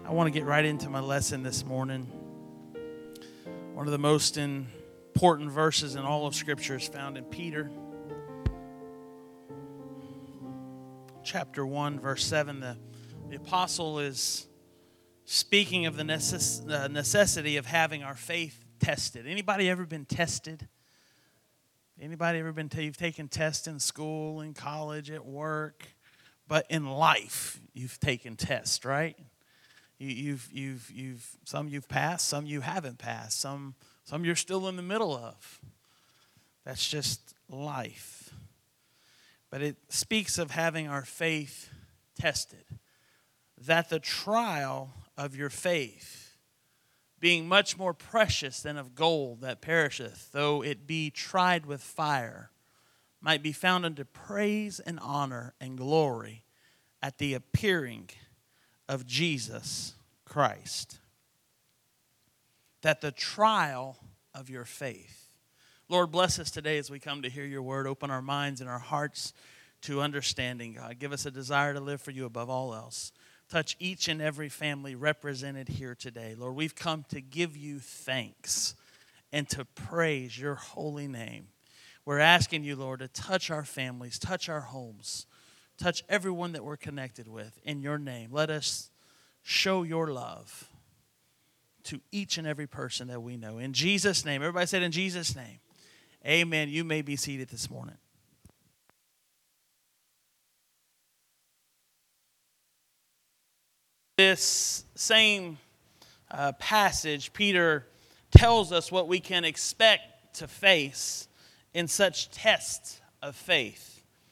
I want to get right into my lesson this morning. One of the most important verses in all of Scripture is found in Peter. Chapter 1, verse 7, the apostle is speaking of the necessity of having our faith tested. Anybody ever been tested? Anybody ever been, you've taken tests in school, in college, at work, but in life you've taken tests, right? Some you've passed, some you haven't passed, some you're still in the middle of. That's just life. But it speaks of having our faith tested. That the trial of your faith, being much more precious than of gold that perisheth, though it be tried with fire, might be found unto praise and honor and glory at the appearing of Jesus Christ. That the trial of your faith. Lord, bless us today as we come to hear your word. Open our minds and our hearts to understanding, God. Give us a desire to live for you above all else. Touch each and every family represented here today. Lord, we've come to give you thanks and to praise your holy name. We're asking you, Lord, to touch our families, touch our homes, touch everyone that we're connected with in your name. Let us show your love to each and every person that we know. In Jesus' name. Everybody said in Jesus' name. Amen. You may be seated this morning. This same passage, Peter tells us what we can expect to face in such tests of faith.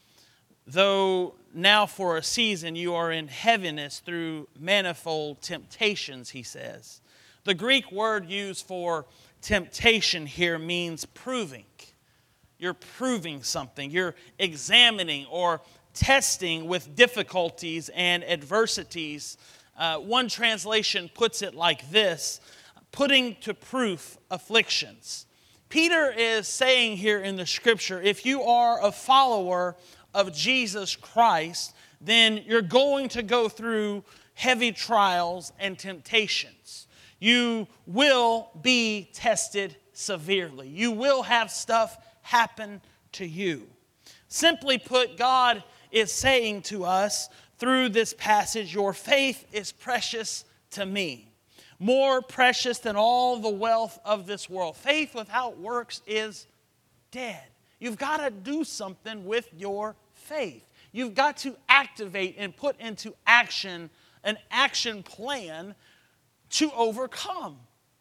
Though now for a season you are in heaviness through manifold temptations, he says. The Greek word used for temptation here means proving. You're proving something. You're examining or testing with difficulties and adversities. One translation puts it like this: putting to proof afflictions. Peter is saying here in the scripture, if you are a follower of Jesus Christ, then you're going to go through heavy trials and temptations. You will be tested severely. You will have stuff happen to you. Simply put, God is saying to us through this passage, your faith is precious to me. More precious than all the wealth of this world. Faith without works is dead. You've got to do something with your faith. You've got to activate and put into action an action plan to overcome,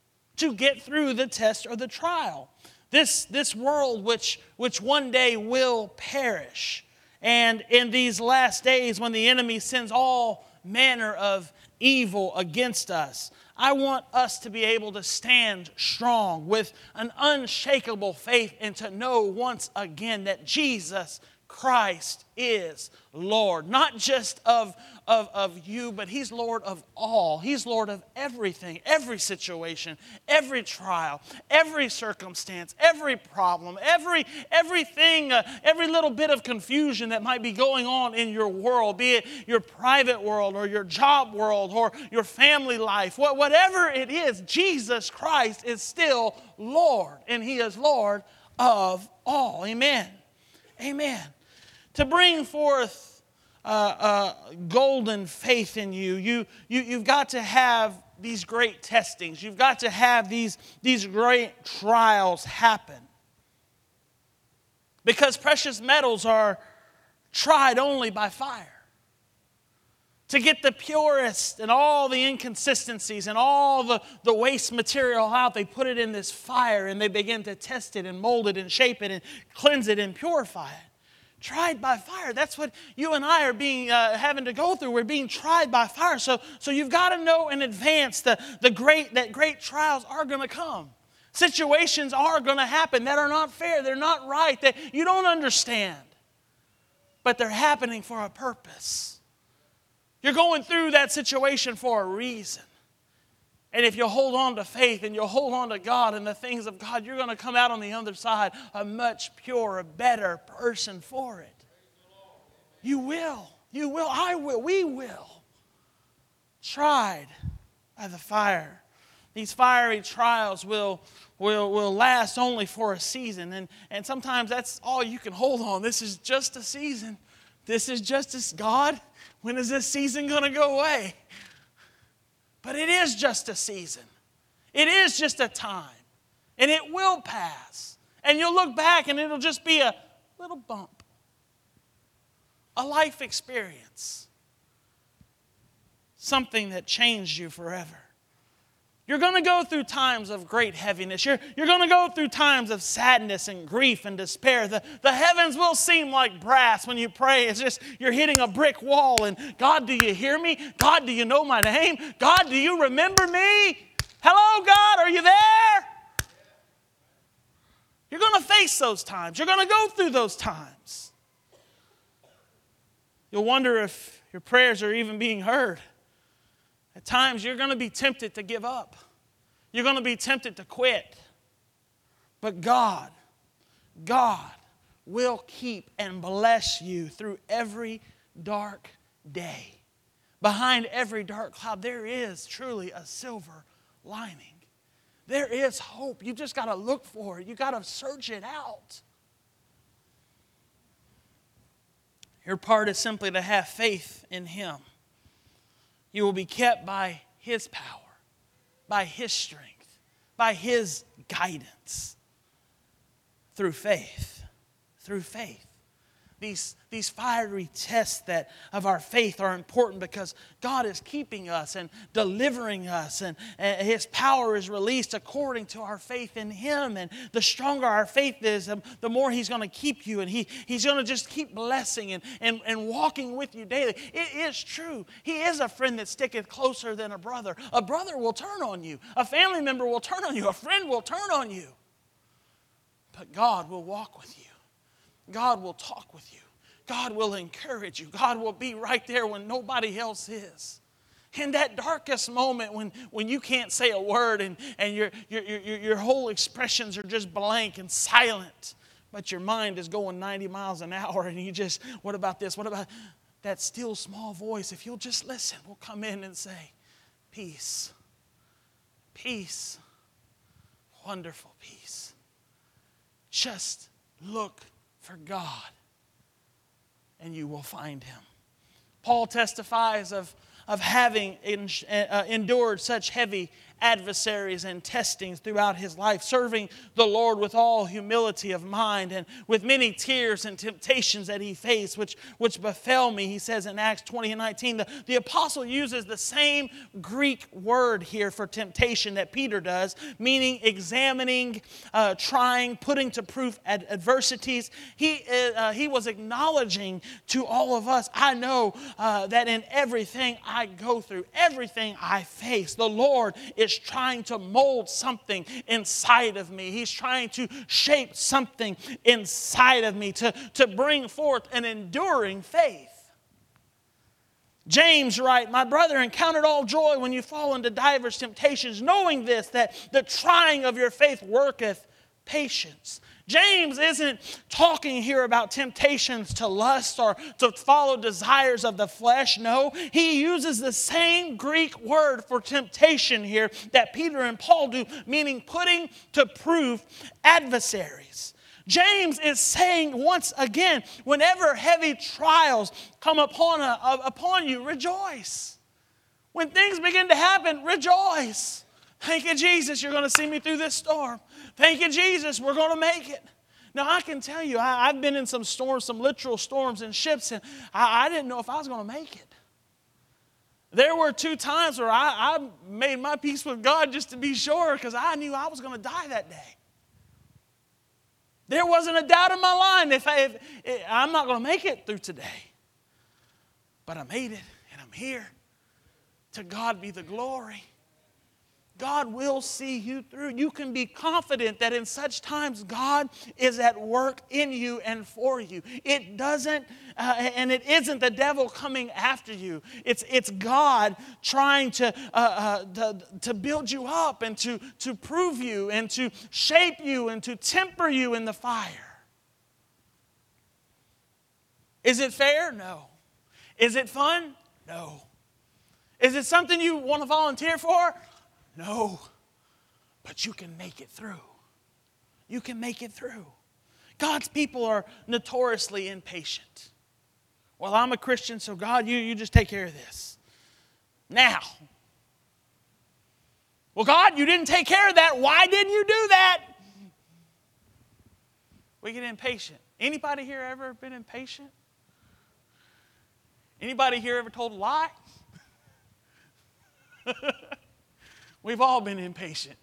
to get through the test or the trial. This world which one day will perish. And in these last days when the enemy sends all manner of evil against us, I want us to be able to stand strong with an unshakable faith and to know once again that Jesus Christ is Lord. Not just of you, but He's Lord of all. He's Lord of everything, every situation, every trial, every circumstance, every problem, everything, every little bit of confusion that might be going on in your world, be it your private world or your job world or your family life. Whatever it is, Jesus Christ is still Lord, and He is Lord of all. Amen. Amen. To bring forth golden faith in you've got to have these great testings. You've got to have these great trials happen. Because precious metals are tried only by fire. To get the purest and all the inconsistencies and all the waste material out, they put it in this fire and they begin to test it and mold it and shape it and cleanse it and purify it. Tried by fire. That's what you and I are being having to go through. We're being tried by fire. So you've got to know in advance that great trials are going to come. Situations are going to happen that are not fair. They're not right. That you don't understand. But they're happening for a purpose. You're going through that situation for a reason. And if you hold on to faith and you hold on to God and the things of God, you're going to come out on the other side a much purer, better person for it. You will. You will. I will. We will. Tried by the fire. These fiery trials will last only for a season. And sometimes that's all you can hold on. This is just a season. This is just as God, when is this season going to go away? But it is just a season. It is just a time. And it will pass. And you'll look back and it'll just be a little bump. A life experience. Something that changed you forever. You're going to go through times of great heaviness. You're going to go through times of sadness and grief and despair. The heavens will seem like brass when you pray. It's just you're hitting a brick wall. And God, do you hear me? God, do you know my name? God, do you remember me? Hello, God, are you there? You're going to face those times. You're going to go through those times. You'll wonder if your prayers are even being heard. At times, you're going to be tempted to give up. You're going to be tempted to quit. But God will keep and bless you through every dark day. Behind every dark cloud, there is truly a silver lining. There is hope. You just got to look for it. You got to search it out. Your part is simply to have faith in Him. You will be kept by His power, by His strength, by His guidance. Through faith. Through faith. These fiery tests of our faith are important because God is keeping us and delivering us, and His power is released according to our faith in Him. And the stronger our faith is, the more He's going to keep you, and He's going to just keep blessing and walking with you daily. It is true. He is a friend that sticketh closer than a brother. A brother will turn on you. A family member will turn on you. A friend will turn on you. But God will walk with you. God will talk with you. God will encourage you. God will be right there when nobody else is. In that darkest moment when you can't say a word and your whole expressions are just blank and silent, but your mind is going 90 miles an hour and you just, what about this? What about that still small voice? If you'll just listen, will come in and say, peace, peace, wonderful peace. Just look for God, and you will find Him. Paul testifies of having endured such heavy adversaries and testings throughout his life, serving the Lord with all humility of mind and with many tears and temptations that he faced, which befell me. He says in Acts 20:19, the apostle uses the same Greek word here for temptation that Peter does, meaning examining, trying, putting to proof adversities. He was acknowledging to all of us, I know that in everything I go through, everything I face, the Lord is trying to mold something inside of me. He's trying to shape something inside of me to bring forth an enduring faith. James writes, my brethren, count it all joy when you fall into divers temptations, knowing this, that the trying of your faith worketh patience. James isn't talking here about temptations to lust or to follow desires of the flesh. No, he uses the same Greek word for temptation here that Peter and Paul do, meaning putting to proof adversaries. James is saying once again, whenever heavy trials come upon you, rejoice. When things begin to happen, rejoice. Thank you, Jesus, you're going to see me through this storm. Thank you, Jesus, we're going to make it. Now, I can tell you, I've been in some storms, some literal storms in ships, and I didn't know if I was going to make it. There were 2 times where I made my peace with God just to be sure, because I knew I was going to die that day. There wasn't a doubt in my mind if I'm not going to make it through today. But I made it, and I'm here. To God be the glory. God will see you through. You can be confident that in such times God is at work in you and for you. It doesn't, and it isn't the devil coming after you. It's God trying to build you up and to prove you and to shape you and to temper you in the fire. Is it fair? No. Is it fun? No. Is it something you want to volunteer for? No. But you can make it through. You can make it through. God's people are notoriously impatient. Well, I'm a Christian, so God, you just take care of this. Now. Well, God, you didn't take care of that. Why didn't you do that? We get impatient. Anybody here ever been impatient? Anybody here ever told a lie? We've all been impatient.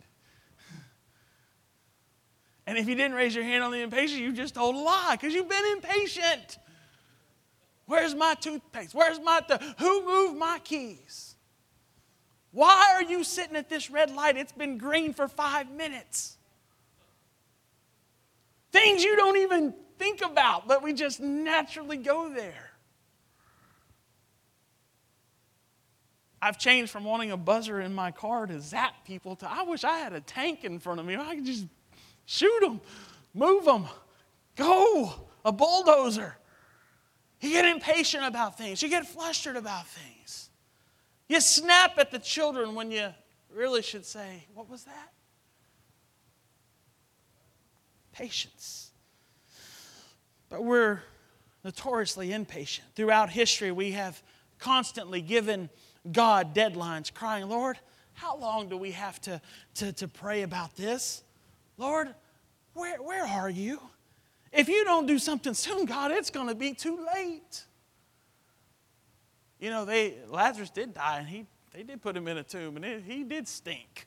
And if you didn't raise your hand on the impatient, you just told a lie because you've been impatient. Where's my toothpaste? Who moved my keys? Why are you sitting at this red light? It's been green for 5 minutes. Things you don't even think about, but we just naturally go there. I've changed from wanting a buzzer in my car to zap people to I wish I had a tank in front of me. I could just shoot them, move them, go, a bulldozer. You get impatient about things. You get flustered about things. You snap at the children when you really should say, what was that? Patience. But we're notoriously impatient. Throughout history, we have constantly given God deadlines, crying, Lord, how long do we have to pray about this? Lord, where are you? If you don't do something soon, God, it's going to be too late. You know, Lazarus did die, and they did put him in a tomb, and he did stink.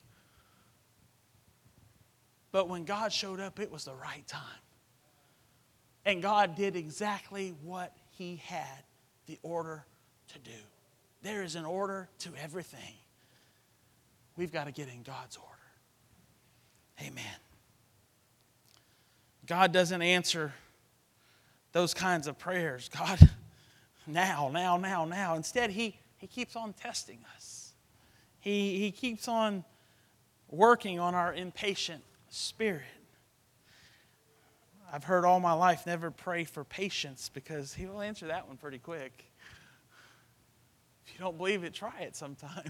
But when God showed up, it was the right time. And God did exactly what he had the order to do. There is an order to everything. We've got to get in God's order. Amen. God doesn't answer those kinds of prayers. God, now. Instead, he keeps on testing us. He keeps on working on our impatient spirit. I've heard all my life, never pray for patience because he will answer that one pretty quick. If you don't believe it, try it sometime.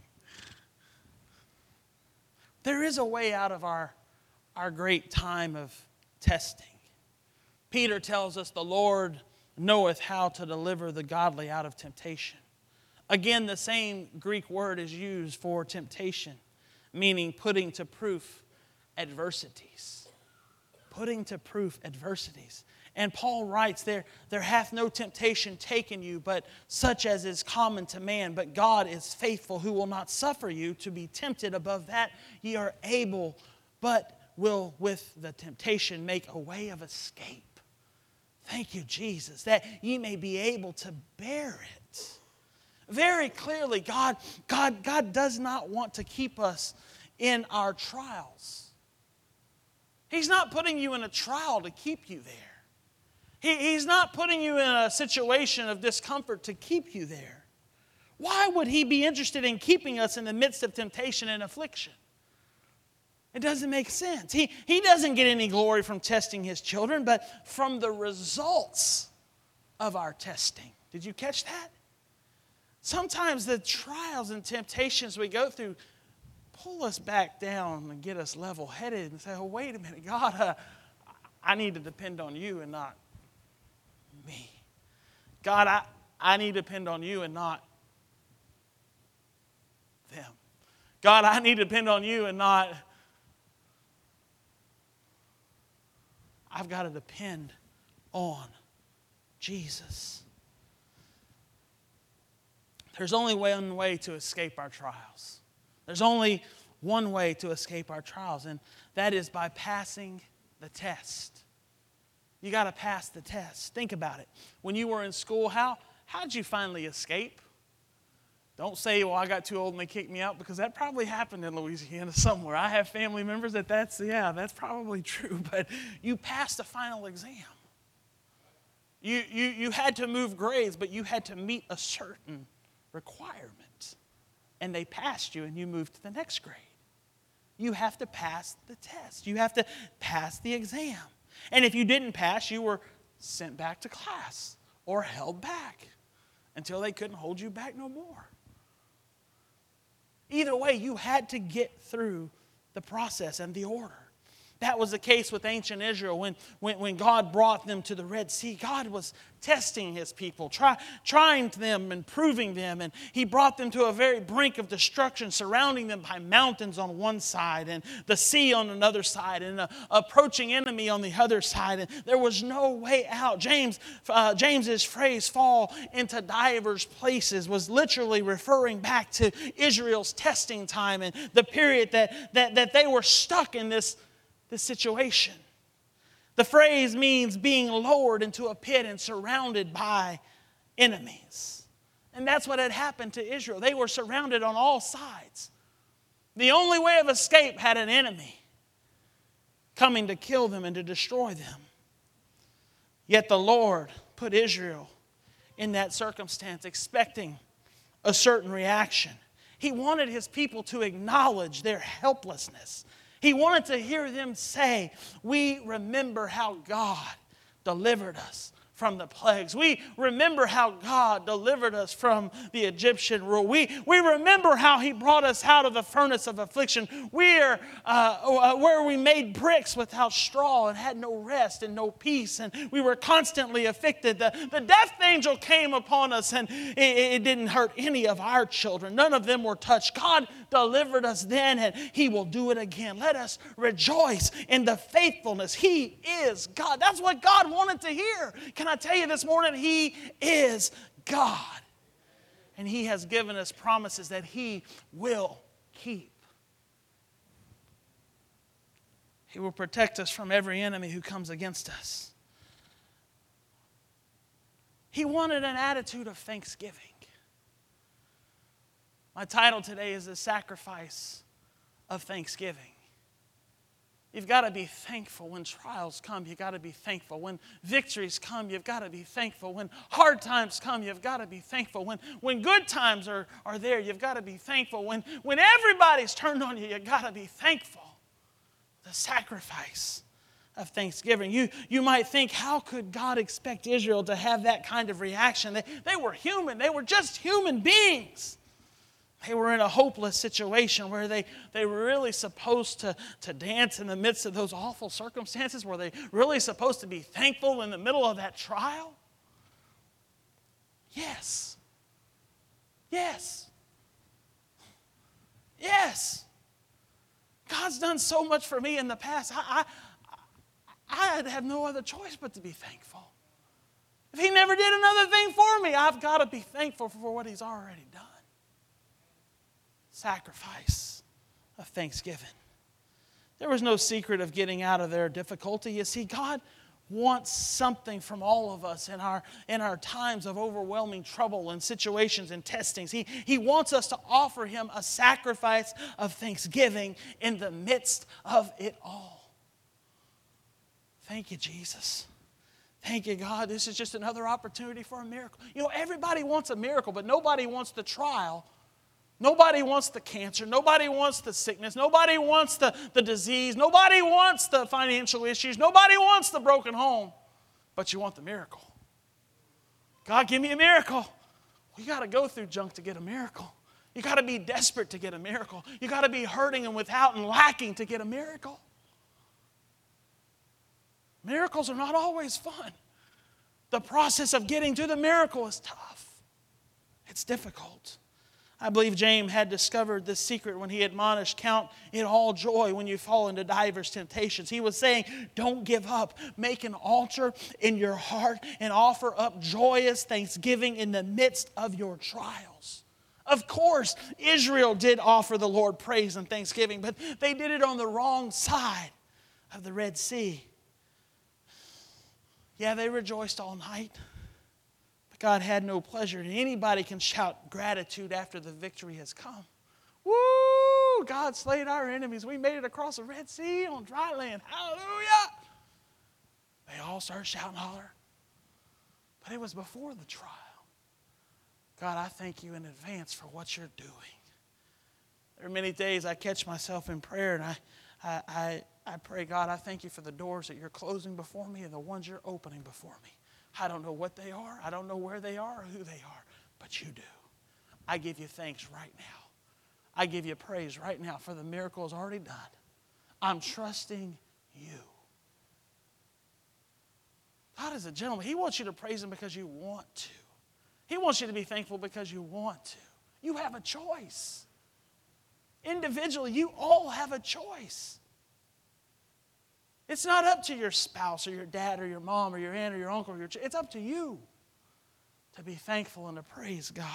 There is a way out of our great time of testing. Peter tells us the Lord knoweth how to deliver the godly out of temptation. Again, the same Greek word is used for temptation, meaning putting to proof adversities. Putting to proof adversities. And Paul writes there hath no temptation taken you, but such as is common to man. But God is faithful, who will not suffer you to be tempted above that ye are able, but will with the temptation make a way of escape. Thank you, Jesus, that ye may be able to bear it. Very clearly, God does not want to keep us in our trials. He's not putting you in a trial to keep you there. He's not putting you in a situation of discomfort to keep you there. Why would he be interested in keeping us in the midst of temptation and affliction? It doesn't make sense. He doesn't get any glory from testing his children, but from the results of our testing. Did you catch that? Sometimes the trials and temptations we go through pull us back down and get us level-headed and say, oh, wait a minute, God, I need to depend on you and not me. God, I need to depend on you and not them. God, I need to depend on you and not... I've got to depend on Jesus. There's only one way to escape our trials. There's only one way to escape our trials, and that is by passing the test. You got to pass the test. Think about it. When you were in school, how'd you finally escape? Don't say, well, I got too old and they kicked me out, because that probably happened in Louisiana somewhere. I have family members that's probably true. But you passed the final exam. You had to move grades, but you had to meet a certain requirement. And they passed you and you moved to the next grade. You have to pass the test. You have to pass the exam. And if you didn't pass, you were sent back to class or held back until they couldn't hold you back no more. Either way, you had to get through the process and the order. That was the case with ancient Israel when God brought them to the Red Sea. God was testing His people, trying them and proving them. And He brought them to a very brink of destruction, surrounding them by mountains on one side and the sea on another side and an approaching enemy on the other side. And there was no way out. James's phrase, fall into divers places, was literally referring back to Israel's testing time and the period that they were stuck in this situation. The phrase means being lowered into a pit and surrounded by enemies. And that's what had happened to Israel. They were surrounded on all sides. The only way of escape had an enemy coming to kill them and to destroy them. Yet the Lord put Israel in that circumstance, expecting a certain reaction. He wanted His people to acknowledge their helplessness. He wanted to hear them say, we remember how God delivered us from the plagues. We remember how God delivered us from the Egyptian rule. We remember how He brought us out of the furnace of affliction. Where we made bricks without straw and had no rest and no peace, and we were constantly afflicted. The death angel came upon us, and it didn't hurt any of our children. None of them were touched. God delivered us then, and He will do it again. Let us rejoice in the faithfulness. He is God. That's what God wanted to hear. Can I tell you this morning, He is God. And He has given us promises that He will keep. He will protect us from every enemy who comes against us. He wanted an attitude of thanksgiving. My title today is The Sacrifice of Thanksgiving. You've got to be thankful when trials come. You've got to be thankful when victories come. You've got to be thankful when hard times come. You've got to be thankful when good times are there. You've got to be thankful when everybody's turned on you. You've got to be thankful. The sacrifice of thanksgiving. You might think, how could God expect Israel to have that kind of reaction? They were human. They were just human beings. They were in a hopeless situation where they were really supposed to dance in the midst of those awful circumstances. Were they really supposed to be thankful in the middle of that trial? Yes. Yes. Yes. God's done so much for me in the past. I have no other choice but to be thankful. If He never did another thing for me, I've got to be thankful for what He's already done. Sacrifice of thanksgiving. There was no secret of getting out of their difficulty. You see, God wants something from all of us in our times of overwhelming trouble and situations and testings. He wants us to offer Him a sacrifice of thanksgiving in the midst of it all. Thank you, Jesus. Thank you, God. This is just another opportunity for a miracle. You know, everybody wants a miracle, but nobody wants the trial. Nobody wants the cancer. Nobody wants the sickness. Nobody wants the disease. Nobody wants the financial issues. Nobody wants the broken home. But you want the miracle. God, give me a miracle. You got to go through junk to get a miracle. You got to be desperate to get a miracle. You got to be hurting and without and lacking to get a miracle. Miracles are not always fun. The process of getting to the miracle is tough. It's difficult. I believe James had discovered this secret when he admonished, count it all joy when you fall into divers temptations. He was saying, don't give up. Make an altar in your heart and offer up joyous thanksgiving in the midst of your trials. Of course, Israel did offer the Lord praise and thanksgiving, but they did it on the wrong side of the Red Sea. Yeah, they rejoiced all night. God had no pleasure. And anybody can shout gratitude after the victory has come. Woo! God slayed our enemies. We made it across the Red Sea on dry land. Hallelujah! They all started shouting holler. But it was before the trial. God, I thank you in advance for what you're doing. There are many days I catch myself in prayer and I pray, God, I thank you for the doors that you're closing before me and the ones you're opening before me. I don't know what they are. I don't know where they are or who they are, but you do. I give you thanks right now. I give you praise right now for the miracle is already done. I'm trusting you. God is a gentleman. He wants you to praise Him because you want to. He wants you to be thankful because you want to. You have a choice. Individually, you all have a choice. It's not up to your spouse or your dad or your mom or your aunt or your uncle. It's up to you to be thankful and to praise God.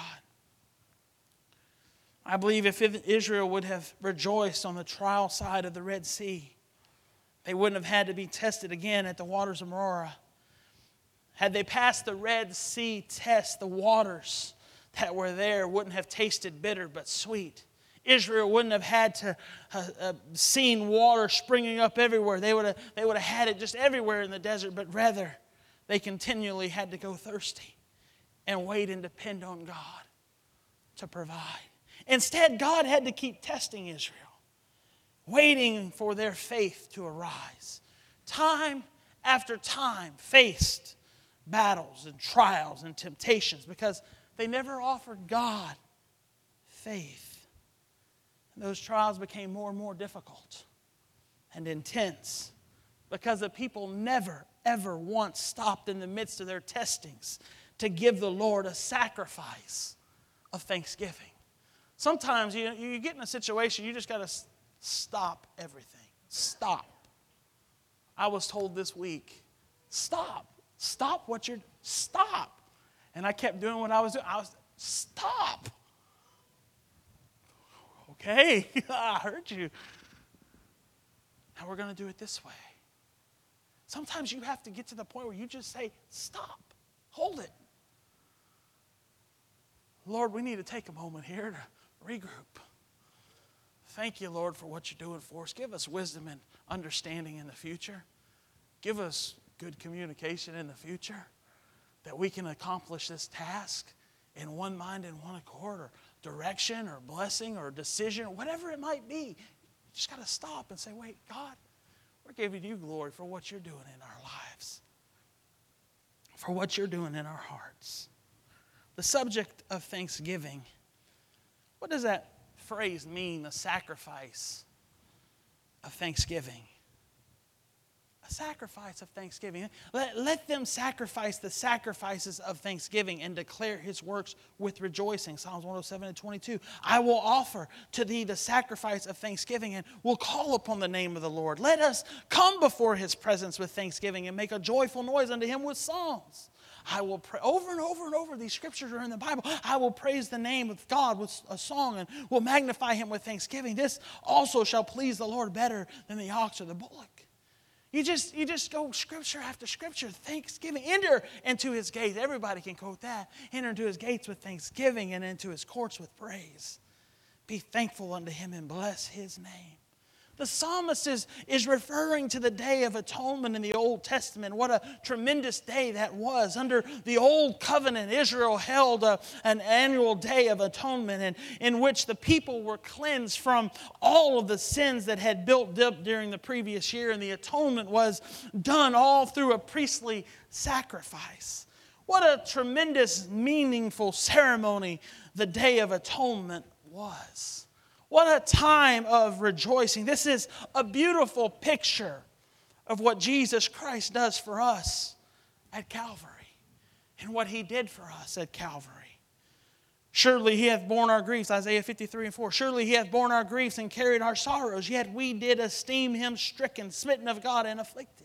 I believe if Israel would have rejoiced on the trial side of the Red Sea, they wouldn't have had to be tested again at the waters of Marah. Had they passed the Red Sea test, the waters that were there wouldn't have tasted bitter but sweet. Israel wouldn't have had to seen water springing up everywhere. They would have had it just everywhere in the desert, but rather they continually had to go thirsty and wait and depend on God to provide. Instead, God had to keep testing Israel, waiting for their faith to arise. Time after time faced battles and trials and temptations because they never offered God faith. And those trials became more and more difficult and intense because the people never, ever once stopped in the midst of their testings to give the Lord a sacrifice of thanksgiving. Sometimes you get in a situation, you just got to stop everything. Stop. I was told this week, stop. Stop what you're, stop. And I kept doing what I was doing. Stop. Okay, I heard you. Now we're going to do it this way. Sometimes you have to get to the point where you just say, stop. Hold it. Lord, we need to take a moment here to regroup. Thank you, Lord, for what you're doing for us. Give us wisdom and understanding in the future. Give us good communication in the future that we can accomplish this task in one mind and one accord, or direction or blessing or decision or whatever it might be. You just got to stop and say, wait, God, we're giving you glory for what you're doing in our lives, for what you're doing in our hearts. The subject of thanksgiving, what does that phrase mean, the sacrifice of thanksgiving? A sacrifice of thanksgiving. Let them sacrifice the sacrifices of thanksgiving and declare His works with rejoicing. Psalms 107:22. I will offer to thee the sacrifice of thanksgiving and will call upon the name of the Lord. Let us come before His presence with thanksgiving and make a joyful noise unto Him with songs. I will pray over and over and over. These scriptures are in the Bible. I will praise the name of God with a song and will magnify Him with thanksgiving. This also shall please the Lord better than the ox or the bullock. You just go scripture after scripture. Thanksgiving. Enter into His gates. Everybody can quote that. Enter into His gates with thanksgiving and into His courts with praise. Be thankful unto Him and bless His name. The psalmist is referring to the Day of Atonement in the Old Testament. What a tremendous day that was. Under the Old Covenant, Israel held an annual Day of Atonement in which the people were cleansed from all of the sins that had built up during the previous year. And the atonement was done all through a priestly sacrifice. What a tremendous, meaningful ceremony the Day of Atonement was. What a time of rejoicing. This is a beautiful picture of what Jesus Christ does for us at Calvary and what He did for us at Calvary. Surely He hath borne our griefs, Isaiah 53:4. Surely He hath borne our griefs and carried our sorrows, yet we did esteem Him stricken, smitten of God, and afflicted.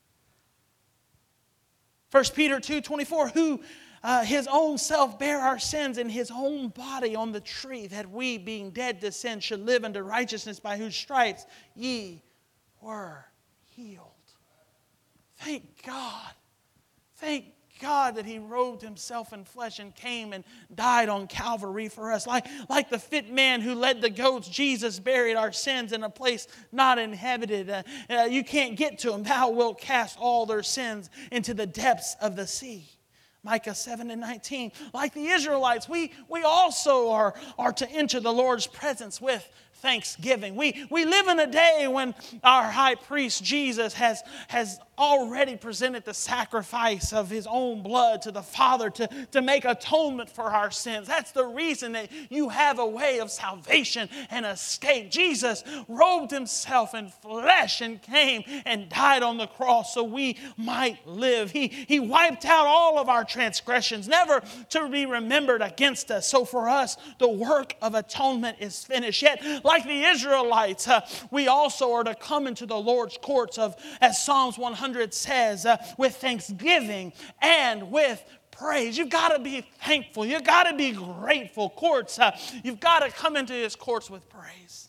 1 Peter 2:24, who His own self bare our sins in His own body on the tree, that we, being dead to sin, should live unto righteousness, by whose stripes ye were healed. Thank God. Thank God that He robed Himself in flesh and came and died on Calvary for us. Like the fit man who led the goats, Jesus buried our sins in a place not inhabited. You can't get to Him. Thou wilt cast all their sins into the depths of the sea. Micah 7:19. Like the Israelites, we also are to enter the Lord's presence with thanksgiving. We live in a day when our high priest Jesus has already presented the sacrifice of his own blood to the Father to make atonement for our sins. That's the reason that you have a way of salvation and escape. Jesus robed himself in flesh and came and died on the cross so we might live. He wiped out all of our transgressions, never to be remembered against us. So for us, the work of atonement is finished. Yet, like the Israelites, we also are to come into the Lord's courts as Psalms 100 says, with thanksgiving and with praise. You've got to be thankful. You've got to be grateful. You've got to come into his courts with praise.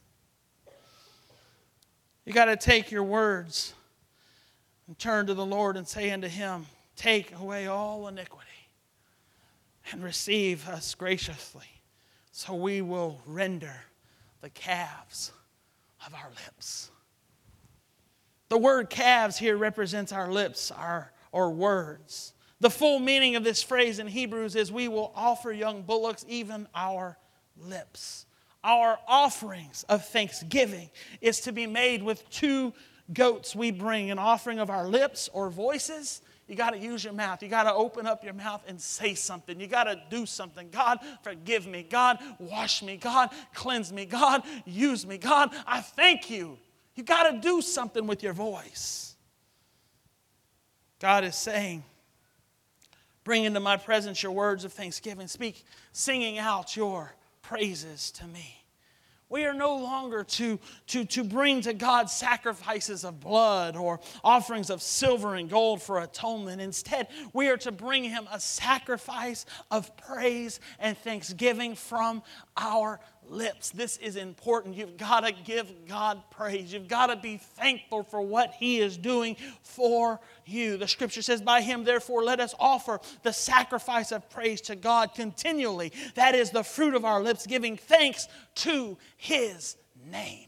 You got to take your words and turn to the Lord and say unto him, take away all iniquity and receive us graciously, so we will render the calves of our lips. The word calves here represents our lips, or words. The full meaning of this phrase in Hebrews is we will offer young bullocks, even our lips. Our offerings of thanksgiving is to be made with 2 goats we bring, an offering of our lips or voices. You got to use your mouth. You got to open up your mouth and say something. You got to do something. God, forgive me. God, wash me. God, cleanse me. God, use me. God, I thank you. You got to do something with your voice. God is saying, bring into my presence your words of thanksgiving. Speak, singing out your praises to me. We are no longer to bring to God sacrifices of blood or offerings of silver and gold for atonement. Instead, we are to bring him a sacrifice of praise and thanksgiving from our lips. This is important. You've got to give God praise. You've got to be thankful for what he is doing for you. The scripture says, by him, therefore, let us offer the sacrifice of praise to God continually. That is the fruit of our lips, giving thanks to his name.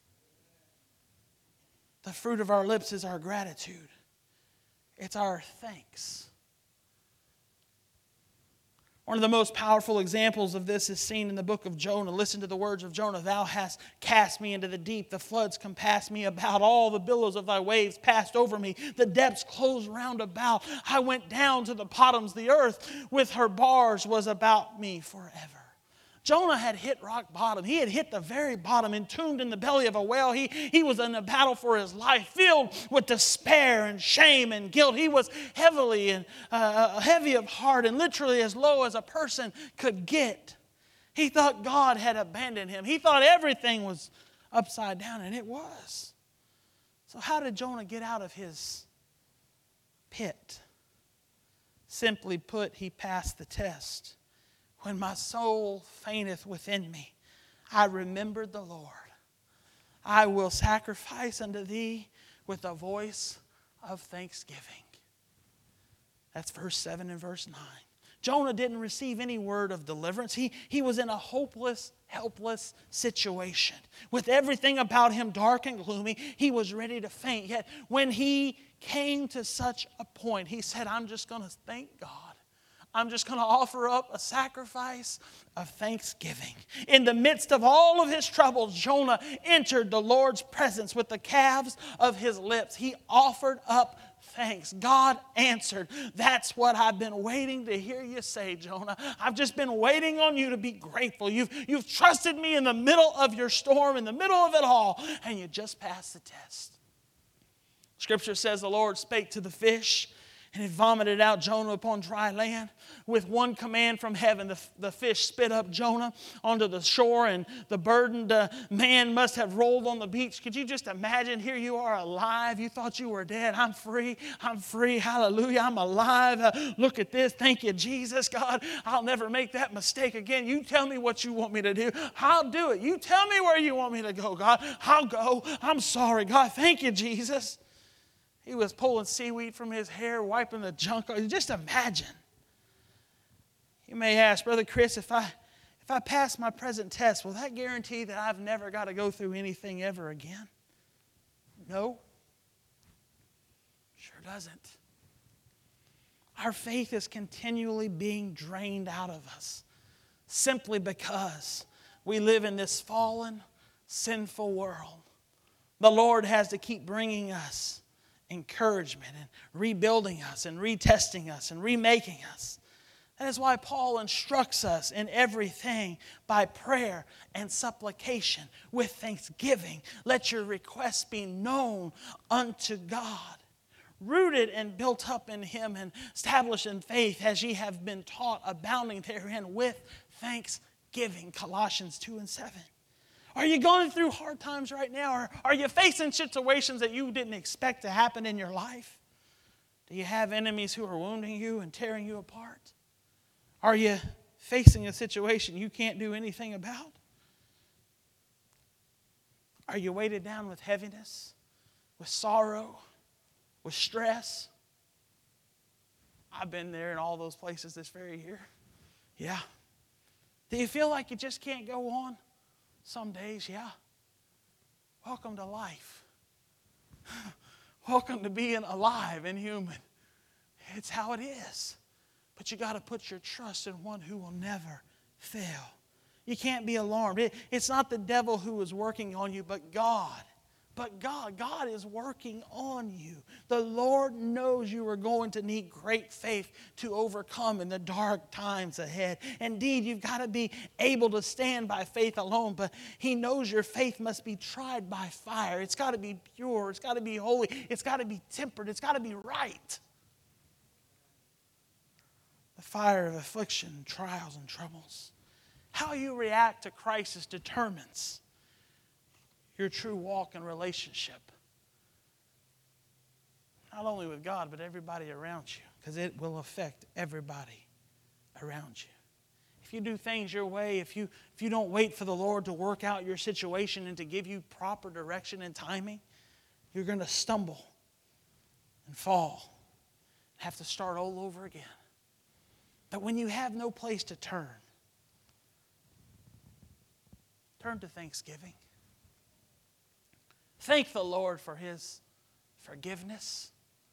The fruit of our lips is our gratitude. It's our thanks. One of the most powerful examples of this is seen in the book of Jonah. Listen to the words of Jonah. Thou hast cast me into the deep. The floods compassed me about. All the billows of thy waves passed over me. The depths closed round about. I went down to the bottoms. The earth with her bars was about me forever. Jonah had hit rock bottom. He had hit the very bottom, entombed in the belly of a whale. He was in a battle for his life, filled with despair and shame and guilt. He was heavy of heart and literally as low as a person could get. He thought God had abandoned him. He thought everything was upside down, and it was. So how did Jonah get out of his pit? Simply put, he passed the test. When my soul fainteth within me, I remembered the Lord. I will sacrifice unto thee with a voice of thanksgiving. That's verse 7 and verse 9. Jonah didn't receive any word of deliverance. He was in a hopeless, helpless situation. With everything about him dark and gloomy, he was ready to faint. Yet when he came to such a point, he said, I'm just going to thank God. I'm just going to offer up a sacrifice of thanksgiving. In the midst of all of his troubles, Jonah entered the Lord's presence with the calves of his lips. He offered up thanks. God answered. That's what I've been waiting to hear you say, Jonah. I've just been waiting on you to be grateful. You've trusted me in the middle of your storm, in the middle of it all, and you just passed the test. Scripture says the Lord spake to the fish, and it vomited out Jonah upon dry land. With one command from heaven, the fish spit up Jonah onto the shore, and the burdened man must have rolled on the beach. Could you just imagine? Here you are alive. You thought you were dead. I'm free. I'm free. Hallelujah. I'm alive. Look at this. Thank you, Jesus. God, I'll never make that mistake again. You tell me what you want me to do. I'll do it. You tell me where you want me to go, God. I'll go. I'm sorry, God. Thank you, Jesus. He was pulling seaweed from his hair, wiping the junk. Just imagine. You may ask, Brother Chris, if I pass my present test, will that guarantee that I've never got to go through anything ever again? No. Sure doesn't. Our faith is continually being drained out of us simply because we live in this fallen, sinful world, the Lord has to keep bringing us encouragement and rebuilding us and retesting us and remaking us. That is why Paul instructs us in everything by prayer and supplication with thanksgiving. Let your requests be known unto God. Rooted and built up in Him and established in faith as ye have been taught, abounding therein with thanksgiving. Colossians 2:7. Are you going through hard times right now? Or are you facing situations that you didn't expect to happen in your life? Do you have enemies who are wounding you and tearing you apart? Are you facing a situation you can't do anything about? Are you weighted down with heaviness, with sorrow, with stress? I've been there in all those places this very year. Yeah. Do you feel like you just can't go on? Some days, yeah. Welcome to life. Welcome to being alive and human. It's how it is. But you got to put your trust in one who will never fail. You can't be alarmed. It's not the devil who is working on you, but God. But God is working on you. The Lord knows you are going to need great faith to overcome in the dark times ahead. Indeed, you've got to be able to stand by faith alone, but He knows your faith must be tried by fire. It's got to be pure. It's got to be holy. It's got to be tempered. It's got to be right. The fire of affliction, trials, and troubles. How you react to crisis determines your true walk and relationship. Not only with God, but everybody around you, because it will affect everybody around you. If you do things your way, if you don't wait for the Lord to work out your situation and to give you proper direction and timing, you're going to stumble and fall, have to start all over again. But when you have no place to turn to thanksgiving. Thank the Lord for His forgiveness.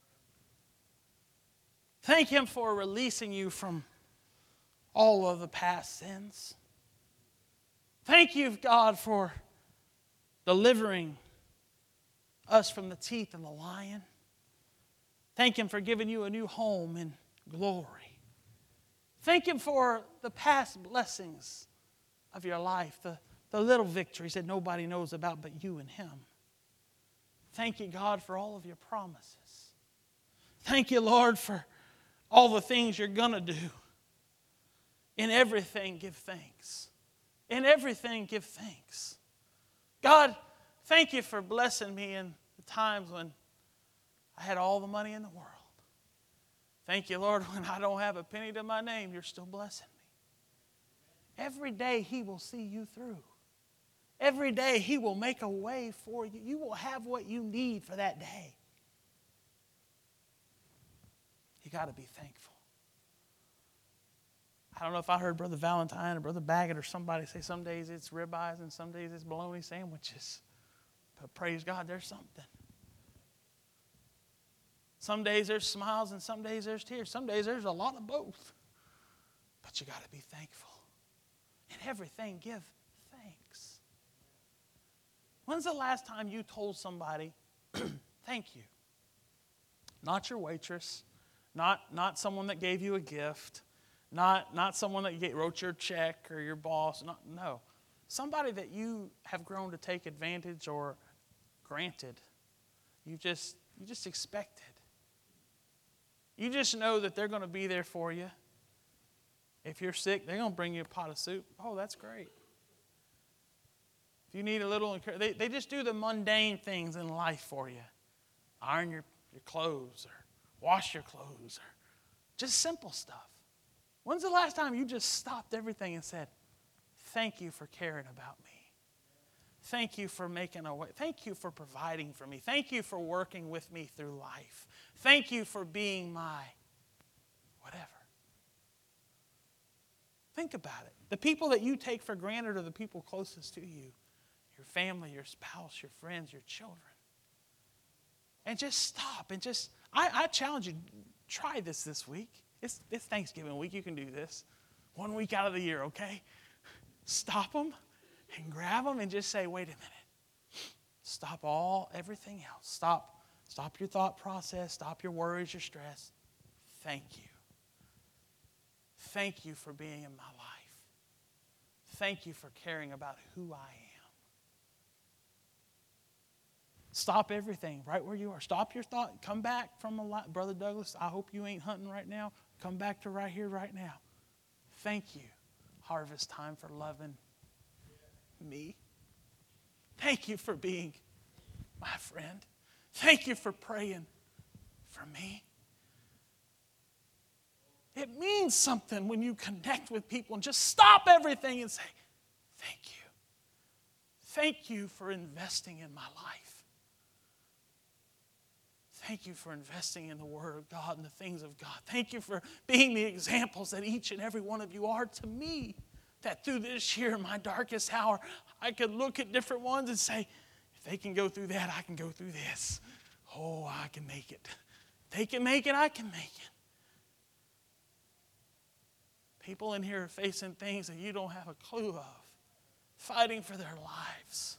Thank Him for releasing you from all of the past sins. Thank you, God, for delivering us from the teeth of the lion. Thank Him for giving you a new home in glory. Thank Him for the past blessings of your life, the little victories that nobody knows about but you and Him. Thank you, God, for all of your promises. Thank you, Lord, for all the things you're going to do. In everything, give thanks. In everything, give thanks. God, thank you for blessing me in the times when I had all the money in the world. Thank you, Lord, when I don't have a penny to my name, you're still blessing me. Every day He will see you through. Every day He will make a way for you. You will have what you need for that day. You got to be thankful. I don't know if I heard Brother Valentine or Brother Baggett or somebody say some days it's ribeyes and some days it's bologna sandwiches. But praise God, there's something. Some days there's smiles and some days there's tears. Some days there's a lot of both. But you got to be thankful. In everything, give thanks. When's the last time you told somebody, thank you? Not your waitress, not someone that gave you a gift, not someone that wrote your check or your boss. No. Somebody that you have grown to take advantage or granted. You just expected. You just know that they're going to be there for you. If you're sick, they're going to bring you a pot of soup. Oh, that's great. If you need a little encouragement, they just do the mundane things in life for you. Iron your clothes or wash your clothes or just simple stuff. When's the last time you just stopped everything and said, thank you for caring about me. Thank you for making a way. Thank you for providing for me. Thank you for working with me through life. Thank you for being my whatever. Think about it. The people that you take for granted are the people closest to you. Your family, your spouse, your friends, your children. And just stop and I challenge you, try this week. It's Thanksgiving week. You can do this. 1 week out of the year, okay? Stop them and grab them and just say, wait a minute. Stop everything else. Stop your thought process. Stop your worries, your stress. Thank you. Thank you for being in my life. Thank you for caring about who I am. Stop everything right where you are. Stop your thought. Come back from Brother Douglas, I hope you ain't hunting right now. Come back to right here, right now. Thank you, Harvest Time, for loving me. Thank you for being my friend. Thank you for praying for me. It means something when you connect with people and just stop everything and say, thank you. Thank you for investing in my life. Thank you for investing in the Word of God and the things of God. Thank you for being the examples that each and every one of you are to me. That through this year, my darkest hour, I could look at different ones and say, if they can go through that, I can go through this. Oh, I can make it. If they can make it, I can make it. People in here are facing things that you don't have a clue of, fighting for their lives.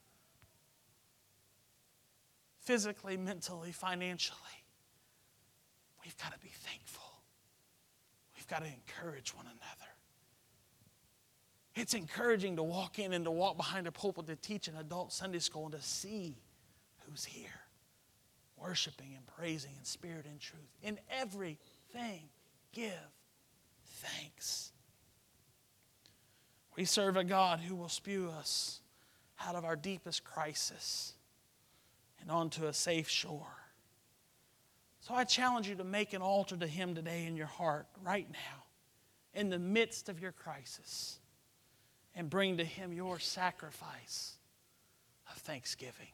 Physically, mentally, financially. We've got to be thankful. We've got to encourage one another. It's encouraging to walk in and to walk behind a pulpit to teach an adult Sunday school and to see who's here, worshiping and praising in spirit and truth. In everything, give thanks. We serve a God who will spew us out of our deepest crisis and onto a safe shore. So I challenge you to make an altar to Him today in your heart, right now, in the midst of your crisis, and bring to Him your sacrifice of thanksgiving.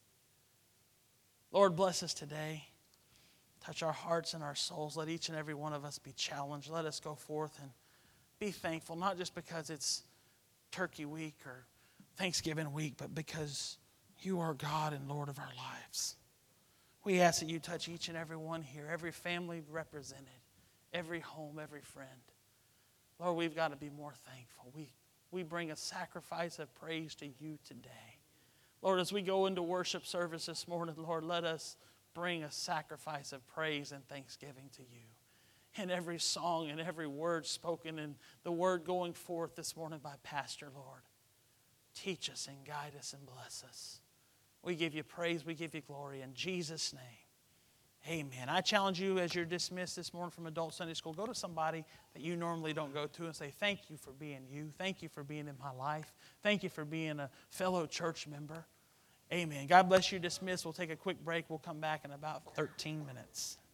Lord, bless us today. Touch our hearts and our souls. Let each and every one of us be challenged. Let us go forth and be thankful, not just because it's Turkey Week or Thanksgiving week, but because You are God and Lord of our lives. We ask that You touch each and every one here, every family represented, every home, every friend. Lord, we've got to be more thankful. We bring a sacrifice of praise to You today. Lord, as we go into worship service this morning, Lord, let us bring a sacrifice of praise and thanksgiving to You. In every song and every word spoken and the word going forth this morning by Pastor, Lord, teach us and guide us and bless us. We give You praise, we give You glory in Jesus' name. Amen. I challenge you as you're dismissed this morning from Adult Sunday School, go to somebody that you normally don't go to and say, thank you for being you. Thank you for being in my life. Thank you for being a fellow church member. Amen. God bless you. Dismissed. We'll take a quick break. We'll come back in about 13 minutes.